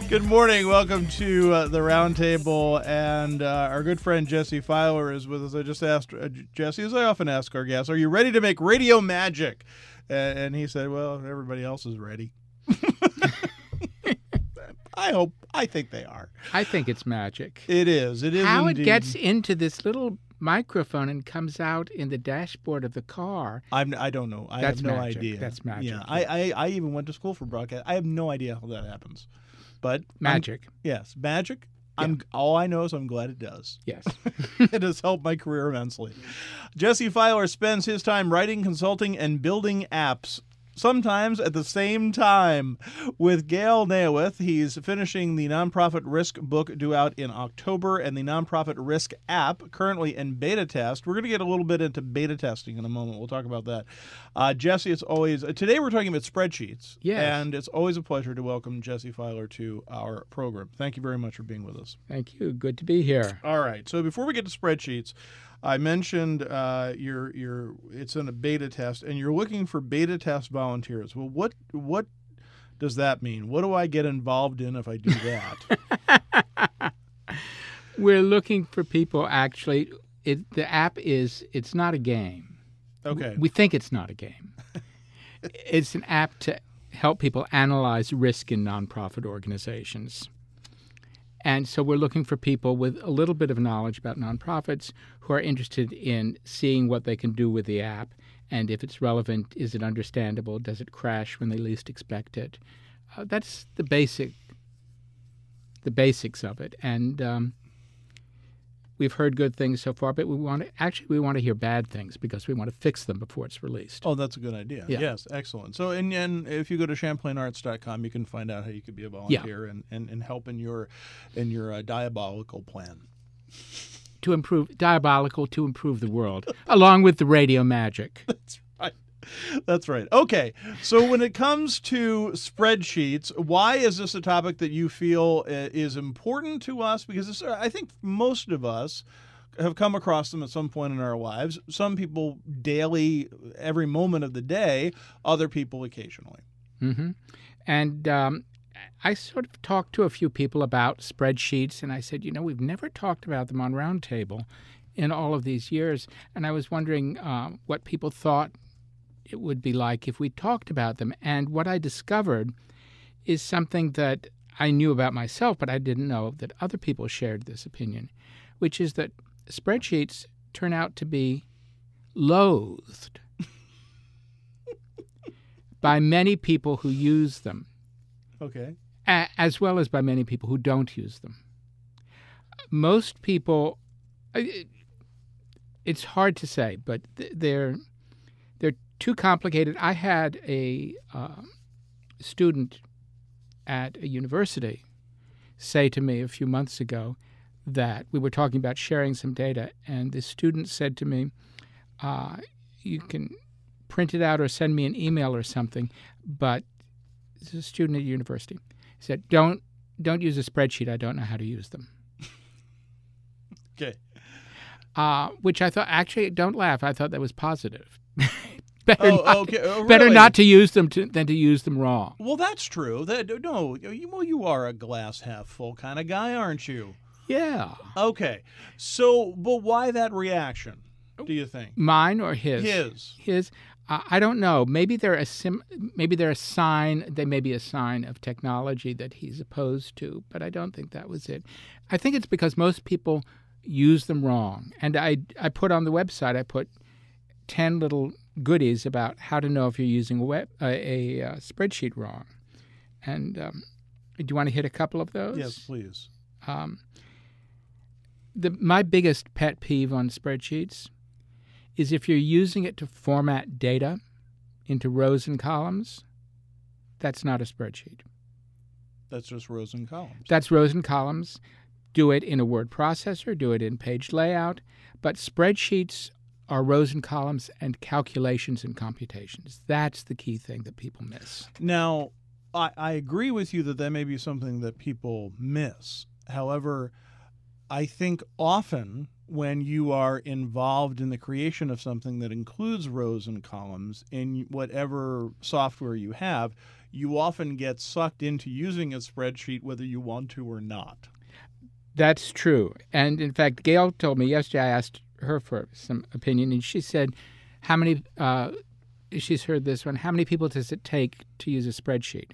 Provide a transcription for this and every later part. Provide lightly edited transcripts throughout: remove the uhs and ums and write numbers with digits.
Good morning. Welcome to the Roundtable, and our good friend Jesse Filer is with us. I just asked Jesse, as I often ask our guests, are you ready to make radio magic? And he said, well, everybody else is ready. I think they are. I think it's magic. It is. It is How indeed. it gets into this little microphone and comes out in the dashboard of the car. I don't know. I That's have no magic. idea. That's magic. Yeah, I even went to school for broadcast. I have no idea how that happens. But Magic. Yes, magic. Yeah. All I know is I'm glad it does. Yes. It has helped my career immensely. Jesse Filer spends his time writing, consulting, and building apps, sometimes at the same time. With Gail Nayowith, he's finishing the Nonprofit Risk book due out in October and the Nonprofit Risk app currently in beta test. We're going to get a little bit into beta testing in a moment. We'll talk about that. Jesse, it's always today we're talking about spreadsheets. Yes. And it's always a pleasure to welcome Jesse Filer to our program. Thank you very much for being with us. Thank you. Good to be here. All right. So before we get to spreadsheets, I mentioned it's in a beta test, and you're looking for beta test volunteers. Well, what does that mean? What do I get involved in if I do that? We're looking for people, actually. The app it's not a game. Okay. We think it's not a game. It's an app to help people analyze risk in nonprofit organizations. And so we're looking for people with a little bit of knowledge about nonprofits who are interested in seeing what they can do with the app. And if it's relevant, is it understandable? Does it crash when they least expect it? That's the basics of it. And we've heard good things so far, but we want to hear bad things because we want to fix them before it's released. Oh, that's a good idea. Yeah. Yes, excellent. So, and if you go to ChamplainArts.com, you can find out how you could be a volunteer and help in your diabolical plan. To improve the world, along with the radio magic. That's right. That's right. Okay. So when it comes to spreadsheets, why is this a topic that you feel is important to us? Because I think most of us have come across them at some point in our lives. Some people daily, every moment of the day, other people occasionally. Mm-hmm. And I sort of talked to a few people about spreadsheets, and I said, we've never talked about them on Roundtable in all of these years. And I was wondering what people thought it would be like if we talked about them. And what I discovered is something that I knew about myself, but I didn't know that other people shared this opinion, which is that spreadsheets turn out to be loathed by many people who use them. Okay. As well as by many people who don't use them. Most people, it's hard to say, but they're too complicated. I had a student at a university say to me a few months ago that we were talking about sharing some data, and the student said to me, you can print it out or send me an email or something, but this is a student at university. He said, don't use a spreadsheet. I don't know how to use them. Okay. Which I thought, actually, don't laugh. I thought that was positive. Okay. Better not to use them than to use them wrong. Well, that's true. You are a glass half full kind of guy, aren't you? Yeah. Okay. So, but why that reaction, do you think? Mine or his? His. I don't know. Maybe they're a sign. They may be a sign of technology that he's opposed to, but I don't think that was it. I think it's because most people use them wrong. And I put on the website, I put 10 little goodies about how to know if you're using a spreadsheet wrong. And do you want to hit a couple of those? Yes, please. My biggest pet peeve on spreadsheets is if you're using it to format data into rows and columns, that's not a spreadsheet. That's just rows and columns. That's rows and columns. Do it in a word processor, do it in page layout, but spreadsheets are rows and columns and calculations and computations. That's the key thing that people miss. Now, I agree with you that may be something that people miss. However, I think often when you are involved in the creation of something that includes rows and columns in whatever software you have, you often get sucked into using a spreadsheet whether you want to or not. That's true. And in fact, Gail told me yesterday, I asked her for some opinion, and she said, how many, she's heard this one, how many people does it take to use a spreadsheet?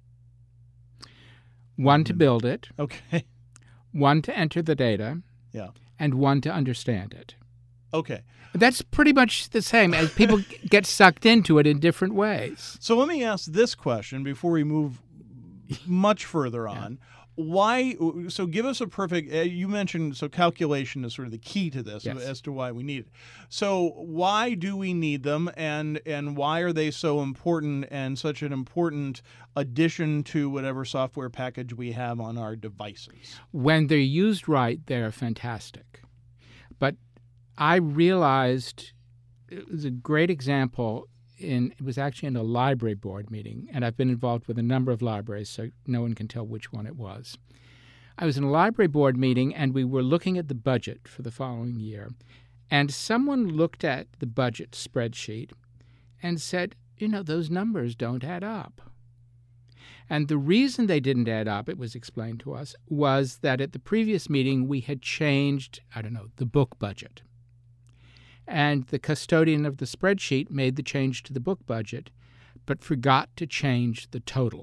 One to build it. Okay. One to enter the data. Yeah. And one to understand it. Okay. That's pretty much the same as people get sucked into it in different ways. So let me ask this question before we move much further on. Why? So give us a perfect. You mentioned calculation is sort of the key to this as to why we need it. So why do we need them, and why are they so important and such an important addition to whatever software package we have on our devices? When they're used right, they're fantastic. But I realized it was a great example. It was actually in a library board meeting, and I've been involved with a number of libraries, so no one can tell which one it was. I was in a library board meeting, and we were looking at the budget for the following year, and someone looked at the budget spreadsheet and said, those numbers don't add up. And the reason they didn't add up, it was explained to us, was that at the previous meeting we had changed, the book budget. And the custodian of the spreadsheet made the change to the book budget, but forgot to change the total.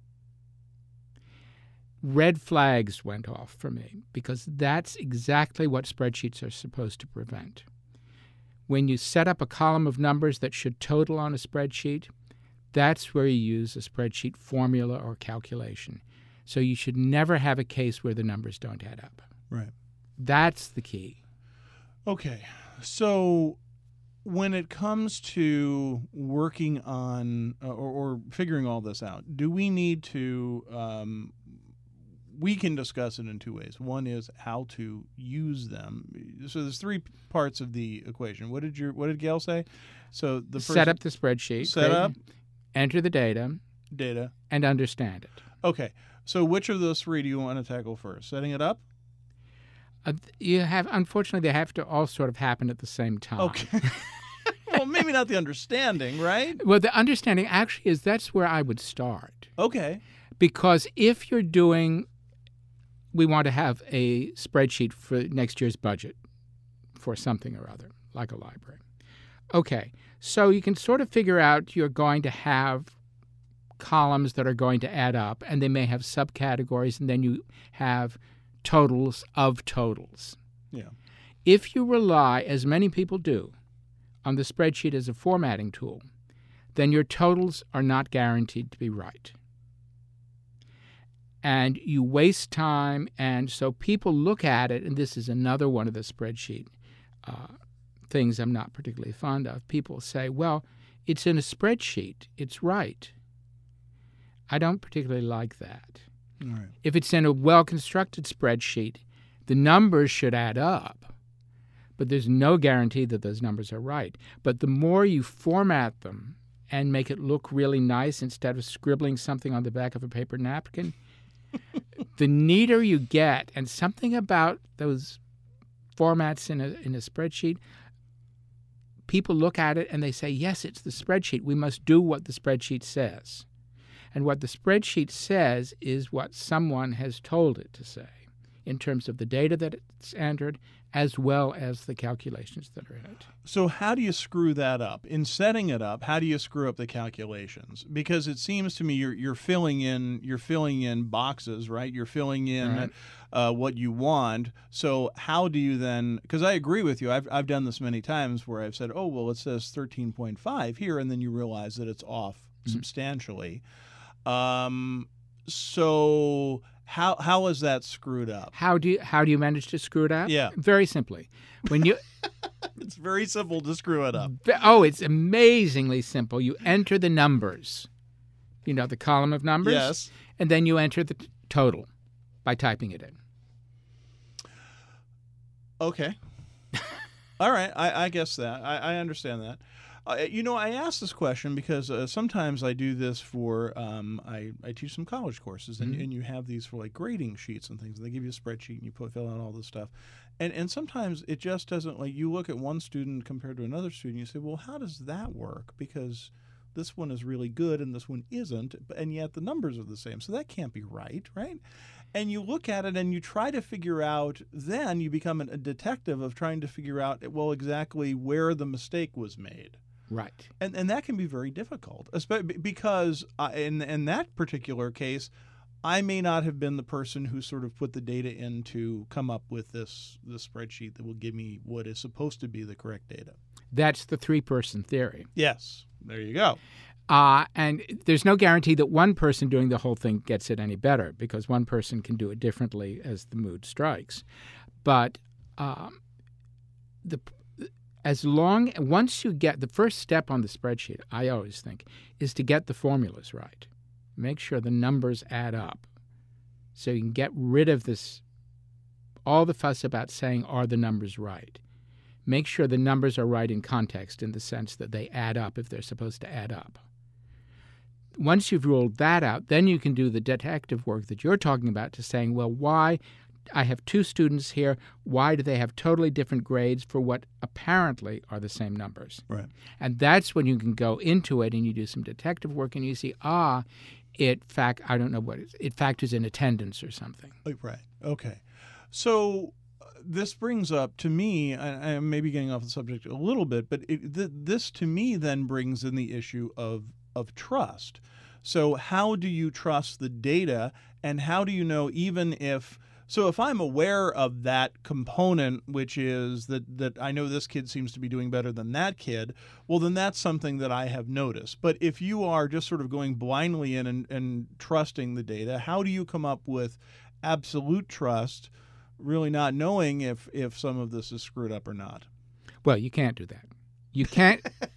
Red flags went off for me, because that's exactly what spreadsheets are supposed to prevent. When you set up a column of numbers that should total on a spreadsheet, that's where you use a spreadsheet formula or calculation. So you should never have a case where the numbers don't add up. Right. That's the key. Okay. So when it comes to working on or figuring all this out, do we need to we can discuss it in two ways. One is how to use them. So there's three parts of the equation. What did Gail say? So the first, set up the spreadsheet. Enter the data, and understand it. Okay. So which of those three do you want to tackle first? Setting it up? Unfortunately, they have to all sort of happen at the same time. Okay. Well, maybe not the understanding, right? Well, the understanding actually that's where I would start. Okay. Because if you're we want to have a spreadsheet for next year's budget for something or other, like a library. Okay, so you can sort of figure out you're going to have columns that are going to add up, and they may have subcategories, and then you have totals of totals. Yeah. If you rely, as many people do, on the spreadsheet as a formatting tool, then your totals are not guaranteed to be right. And you waste time, and so people look at it, and this is another one of the spreadsheet things I'm not particularly fond of. People say, well, it's in a spreadsheet. It's right. I don't particularly like that. All right. If it's in a well-constructed spreadsheet, the numbers should add up, but there's no guarantee that those numbers are right. But the more you format them and make it look really nice instead of scribbling something on the back of a paper napkin, the neater you get. And something about those formats in a spreadsheet, people look at it and they say, yes, it's the spreadsheet. We must do what the spreadsheet says. And what the spreadsheet says is what someone has told it to say in terms of the data that it's entered as well as the calculations that are in it. So how do you screw that up? In setting it up, how do you screw up the calculations? Because it seems to me you're filling in boxes, right? You're filling in what you want. So how do you then? Because I agree with you. I've done this many times where I've said, oh well, it says 13.5 here, and then you realize that it's off substantially. So how is that screwed up? How do you manage to screw it up? Yeah. Very simply. When you It's very simple to screw it up. Oh, it's amazingly simple. You enter the numbers. The column of numbers? Yes. And then you enter the total by typing it in. Okay. All right. I guess that. I understand that. I ask this question because sometimes I do this for I teach some college courses, and you have these for like grading sheets and things. And they give you a spreadsheet and you fill out all this stuff, and sometimes it just doesn't, like, you look at one student compared to another student, you say, well, how does that work? Because this one is really good and this one isn't, and yet the numbers are the same, so that can't be right? And you look at it and you try to figure out, then you become a detective of trying to figure out, well, exactly where the mistake was made. Right. And that can be very difficult, especially because in that particular case, I may not have been the person who sort of put the data in to come up with this spreadsheet that will give me what is supposed to be the correct data. That's the three-person theory. Yes. There you go. And there's no guarantee that one person doing the whole thing gets it any better, because one person can do it differently as the mood strikes. But once you get the first step on the spreadsheet, I always think, is to get the formulas right. Make sure the numbers add up, so you can get rid of all the fuss about saying, are the numbers right? Make sure the numbers are right in context, in the sense that they add up if they're supposed to add up. Once you've ruled that out, then you can do the detective work that you're talking about, to saying, well, why? I have two students here. Why do they have totally different grades for what apparently are the same numbers? Right. And that's when you can go into it and you do some detective work and you see, I don't know what it factors in attendance or something. Right. Okay. So this brings up, to me, I may be getting off the subject a little bit, but this to me then brings in the issue of trust. So how do you trust the data, and how do you know, even if I'm aware of that component, which is that I know this kid seems to be doing better than that kid, well, then that's something that I have noticed. But if you are just sort of going blindly in and trusting the data, how do you come up with absolute trust, really not knowing if some of this is screwed up or not? Well, you can't do that. You can't.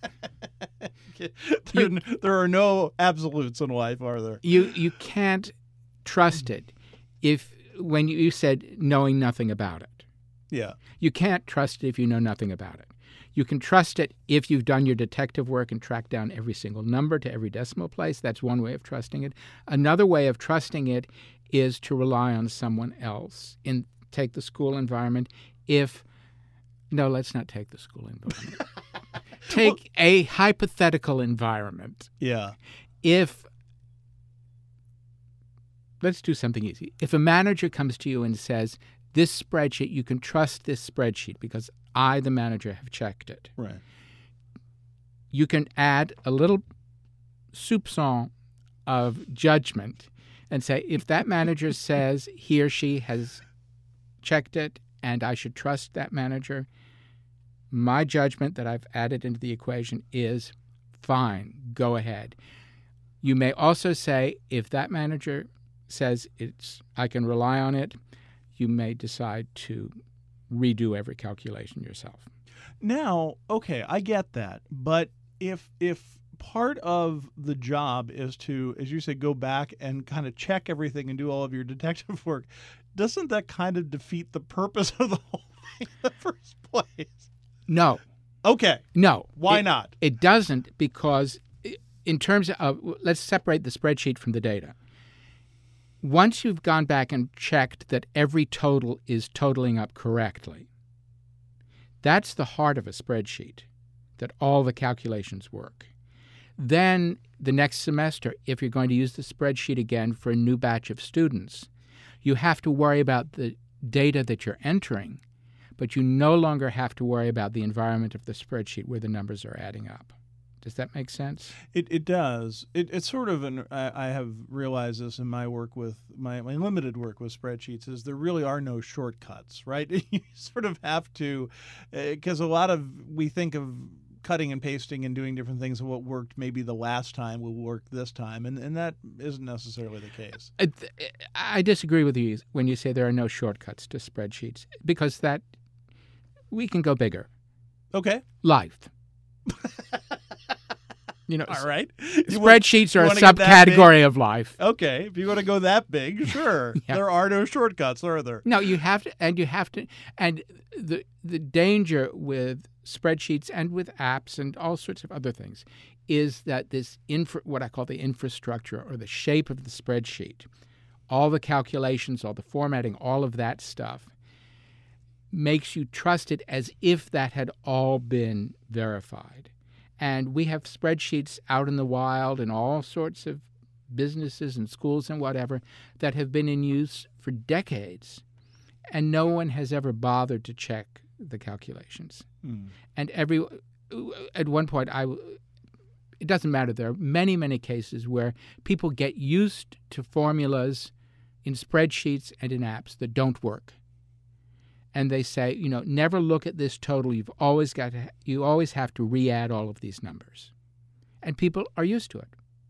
There are no absolutes in life, are there? You can't trust it when you said knowing nothing about it. Yeah. You can't trust it if you know nothing about it. You can trust it if you've done your detective work and tracked down every single number to every decimal place. That's one way of trusting it. Another way of trusting it is to rely on someone else. Take the school environment. No, let's not take the school environment. Take a hypothetical environment. Yeah. Let's do something easy. If a manager comes to you and says, this spreadsheet, you can trust this spreadsheet because I, the manager, have checked it. Right. You can add a little soupçon of judgment and say, if that manager says he or she has checked it and I should trust that manager, my judgment that I've added into the equation is fine, go ahead. You may also say, if that manager says I can rely on it, you may decide to redo every calculation yourself. Now, okay, I get that, but if part of the job is to, as you say, go back and kind of check everything and do all of your detective work, doesn't that kind of defeat the purpose of the whole thing in the first place? No. Okay. No. Why not? It doesn't, because in terms of, let's separate the spreadsheet from the data. Once you've gone back and checked that every total is totaling up correctly, that's the heart of a spreadsheet, that all the calculations work. Then the next semester, if you're going to use the spreadsheet again for a new batch of students, you have to worry about the data that you're entering, but you no longer have to worry about the environment of the spreadsheet where the numbers are adding up. Does that make sense? It does. It's sort of I have realized this in my work with my limited work with spreadsheets, is there really are no shortcuts, right? You sort of have to, because we think of cutting and pasting and doing different things, and what worked maybe the last time will work this time, and that isn't necessarily the case. I disagree with you when you say there are no shortcuts to spreadsheets, because that we can go bigger. Okay. Life. All right. Spreadsheets are a subcategory of life. Okay, if you want to go that big, sure. Yeah. There are no shortcuts, are there? No, you have to, and the danger with spreadsheets and with apps and all sorts of other things is that this what I call the infrastructure or the shape of the spreadsheet, all the calculations, all the formatting, all of that stuff makes you trust it as if that had all been verified. And we have spreadsheets out in the wild in all sorts of businesses and schools and whatever that have been in use for decades, and no one has ever bothered to check the calculations. And at one point, it doesn't matter. There are many, many cases where people get used to formulas in spreadsheets and in apps that don't work. And they say, never look at this total. You always have to re-add all of these numbers. And people are used to it.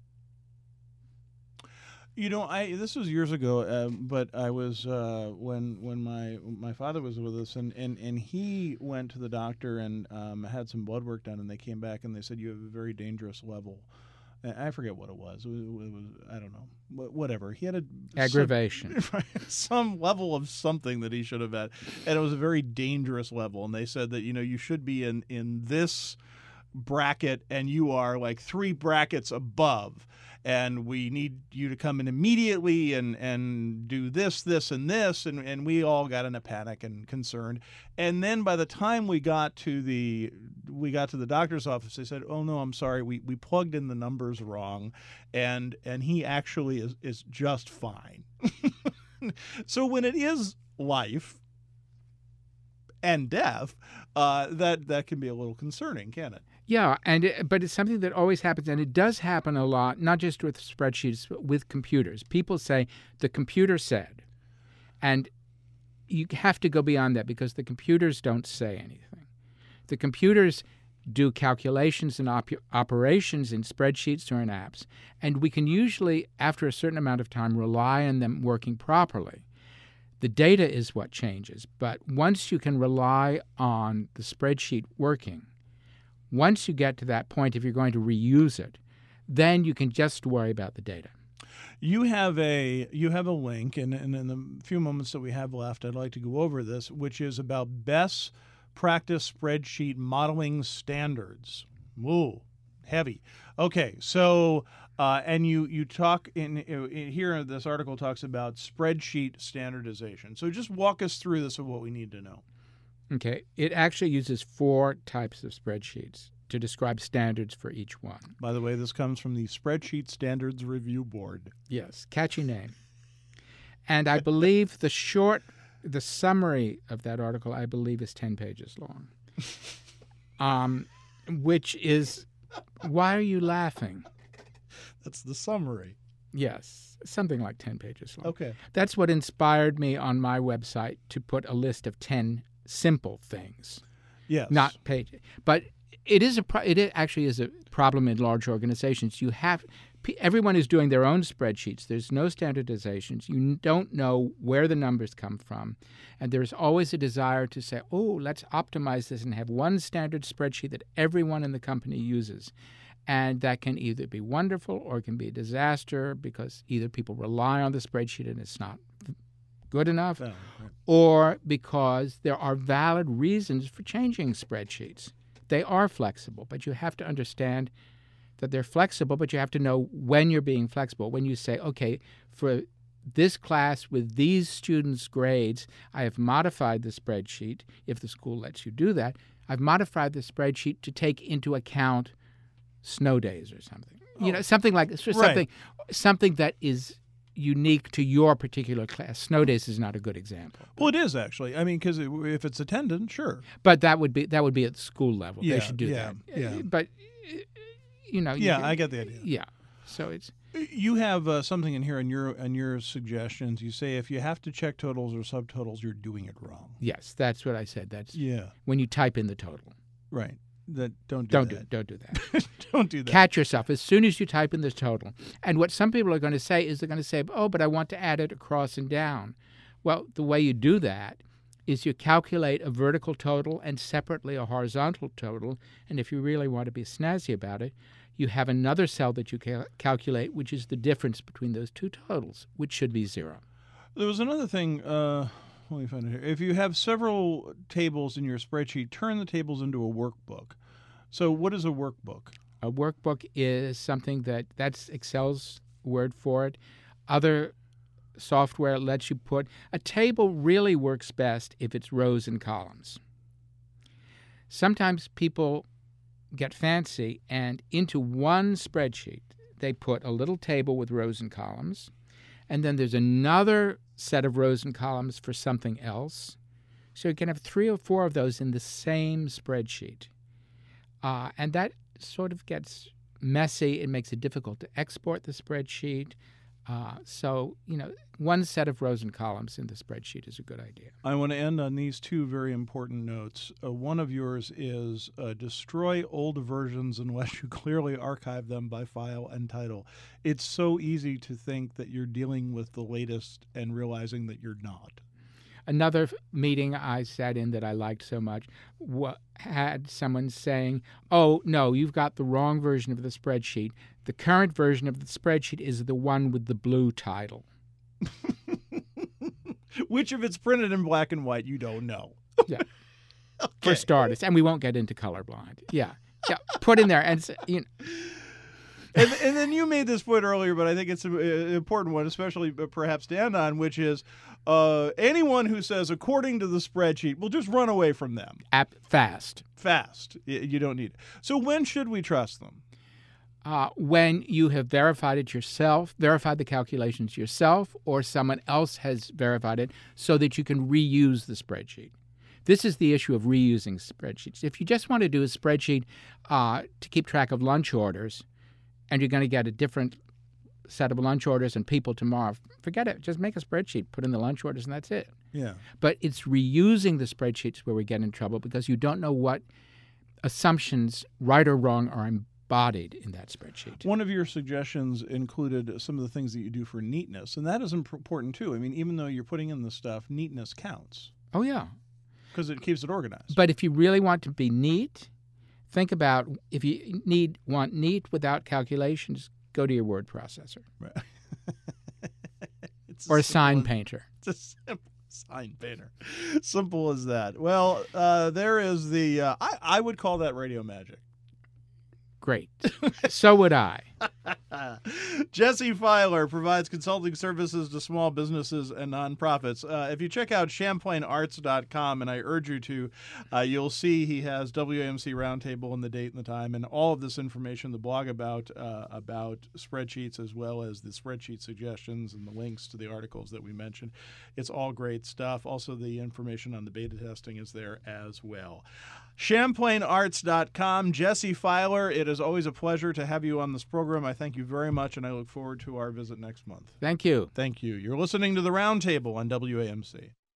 This was years ago, but I was when my father was with us, and he went to the doctor and had some blood work done, and they came back and they said you have a very dangerous level. And I forget what it was. It was I don't know, whatever. He had aggravation, some level of something that he should have had, and it was a very dangerous level. And they said that you should be in this bracket, and you are like 3 brackets above. And we need you to come in immediately and do this, and this, and we all got in a panic and concerned. And then by the time we got to the doctor's office, they said, "Oh no, I'm sorry, we plugged in the numbers wrong, and he actually is just fine." So when it is life and death, that can be a little concerning, can it? Yeah, but it's something that always happens, and it does happen a lot, not just with spreadsheets, but with computers. People say, the computer said, and you have to go beyond that because the computers don't say anything. The computers do calculations and operations in spreadsheets or in apps, and we can usually, after a certain amount of time, rely on them working properly. The data is what changes, but once you can rely on the spreadsheet working, once you get to that point, if you're going to reuse it, then you can just worry about the data. You have a link, and in the few moments that we have left, I'd like to go over this, which is about best practice spreadsheet modeling standards. Whoa, heavy. Okay, so and you talk in here. This article talks about spreadsheet standardization. So just walk us through this of what we need to know. Okay. It actually uses 4 types of spreadsheets to describe standards for each one. By the way, this comes from the Spreadsheet Standards Review Board. Yes, catchy name. And I believe the summary of that article, I believe, is 10 pages long. Which is, why are you laughing? That's the summary. Yes, something like 10 pages long. Okay. That's what inspired me on my website to put a list of 10 simple things. Yes. Not pages. But it actually is a problem in large organizations. Everyone is doing their own spreadsheets. There's no standardizations. You don't know where the numbers come from. And there's always a desire to say, oh, let's optimize this and have one standard spreadsheet that everyone in the company uses. And that can either be wonderful or it can be a disaster because either people rely on the spreadsheet and it's not good enough, or because there are valid reasons for changing spreadsheets. They are flexible, but you have to understand that they're flexible, but you have to know when you're being flexible. When you say, okay, for this class with these students' grades, I have modified the spreadsheet, if the school lets you do that, I've modified the spreadsheet to take into account snow days or something. Something like this, something that is unique to your particular class. Snow days is not a good example. Well, it is actually. I mean, because if it's attendance, sure. But that would be at the school level. Yeah, they should do that. Yeah. But I get the idea. Yeah. So it's. You have something in here on your suggestions. You say if you have to check totals or subtotals, you're doing it wrong. Yes, that's what I said. That's yeah. When you type in the total. Right. Don't do that. Don't do that. Don't do that. Catch yourself as soon as you type in the total. And what some people are going to say is they're going to say, oh, but I want to add it across and down. Well, the way you do that is you calculate a vertical total and separately a horizontal total. And if you really want to be snazzy about it, you have another cell that you calculate, which is the difference between those two totals, which should be 0. There was another thing. let me find it here. If you have several tables in your spreadsheet, turn the tables into a workbook. So what is a workbook? A workbook is something that's Excel's word for it. Other software lets you put a table really works best if it's rows and columns. Sometimes people get fancy and into one spreadsheet they put a little table with rows and columns, and then there's another set of rows and columns for something else. So you can have 3 or 4 of those in the same spreadsheet. And that sort of gets messy. It makes it difficult to export the spreadsheet. So, one set of rows and columns in the spreadsheet is a good idea. I want to end on these 2 very important notes. One of yours is destroy old versions unless you clearly archive them by file and title. It's so easy to think that you're dealing with the latest and realizing that you're not. Another meeting I sat in that I liked so much had someone saying, "Oh, no, you've got the wrong version of the spreadsheet. The current version of the spreadsheet is the one with the blue title." Which, if it's printed in black and white, you don't know. Yeah. Okay. For starters. And we won't get into colorblind. Yeah. Put in there. And And then you made this point earlier, but I think it's an important one, especially perhaps to end on, which is anyone who says, according to the spreadsheet, will just run away from them. Fast. You don't need it. So when should we trust them? When you have verified it yourself, verified the calculations yourself, or someone else has verified it so that you can reuse the spreadsheet. This is the issue of reusing spreadsheets. If you just want to do a spreadsheet to keep track of lunch orders, and you're going to get a different set of lunch orders and people tomorrow, forget it. Just make a spreadsheet, put in the lunch orders, and that's it. Yeah. But it's reusing the spreadsheets where we get in trouble because you don't know what assumptions, right or wrong, are embodied in that spreadsheet. One of your suggestions included some of the things that you do for neatness, and that is important too. I mean, even though you're putting in the stuff, neatness counts. Oh, yeah. Because it keeps it organized. But if you really want to be neat, think about if you want neat without calculations, go to your word processor. Right. Or a sign painter. It's a simple sign painter. Simple as that. Well, there is the, I would call that radio magic. Great. So would I. Jesse Filer provides consulting services to small businesses and nonprofits. If you check out ChamplainArts.com, and I urge you to, you'll see he has WAMC Roundtable and the date and the time and all of this information, the blog about spreadsheets, as well as the spreadsheet suggestions and the links to the articles that we mentioned. It's all great stuff. Also, the information on the beta testing is there as well. ChamplainArts.com. Jesse Filer, it is always a pleasure to have you on this program. I thank you very much, and I look forward to our visit next month. Thank you. Thank you. You're listening to the Roundtable on WAMC.